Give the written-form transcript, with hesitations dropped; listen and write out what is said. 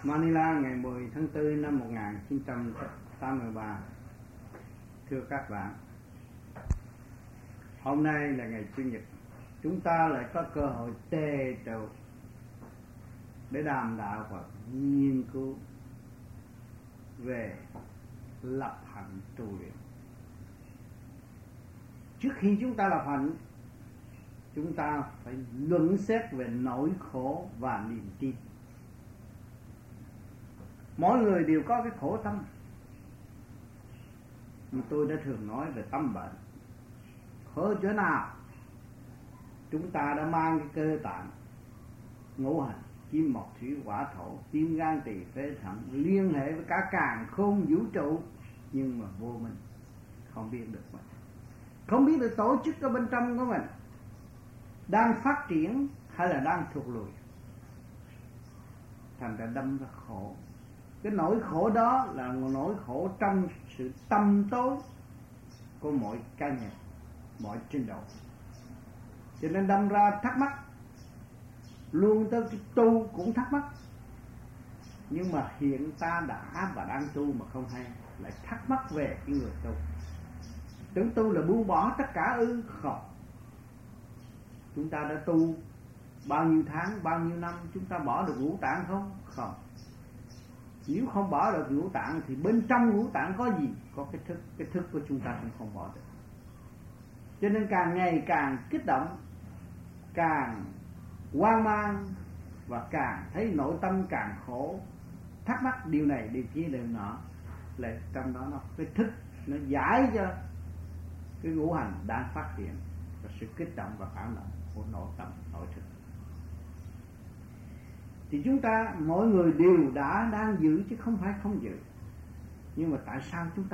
Manila ngày 10 tháng 4 năm 1983. Thưa các bạn, hôm nay là ngày Chủ nhật, chúng ta lại có cơ hội tề tựu để đàm đạo và nghiên cứu về lập hạnh tu luyện. Trước khi chúng ta lập hạnh, chúng ta phải luận xét về nỗi khổ và niềm tin. Mỗi người đều có cái khổ tâm. Tôi đã thường nói về tâm bệnh. Khổ chỗ nào? Chúng ta đã mang cái cơ tạng ngũ hành kim mộc thủy hỏa thổ, tim gan tỳ phế thận liên hệ với cả càn khôn vũ trụ, nhưng mà vô minh, không biết được mình, không biết được tổ chức ở bên trong của mình đang phát triển hay là đang thụt lùi, thành ra đâm ra khổ. Cái nỗi khổ đó là một nỗi khổ trong sự tâm tối của mỗi cá nhân, mỗi trình độ. Cho nên đâm ra thắc mắc, luôn tới cái tu cũng thắc mắc. Nhưng mà hiện ta đã và đang tu mà không hay, lại thắc mắc về cái người tu. Tưởng tu là buông bỏ tất cả ư? Không. Chúng ta đã tu bao nhiêu tháng, bao nhiêu năm, chúng ta bỏ được ngũ tạng không? Không. Nếu không bỏ được ngũ tạng thì bên trong ngũ tạng có gì? Có cái thức của chúng ta cũng không bỏ được. Cho nên càng ngày càng kích động, càng hoang mang và càng thấy nội tâm càng khổ, thắc mắc điều này điều kia điều nọ. Lại trong đó nó cái thức nó giải cho cái ngũ hành đang phát hiện và sự kích động và phản động của nội tâm nội thức. Thì chúng ta mỗi người đều đang giữ chứ không phải không giữ. Nhưng mà tại sao chúng ta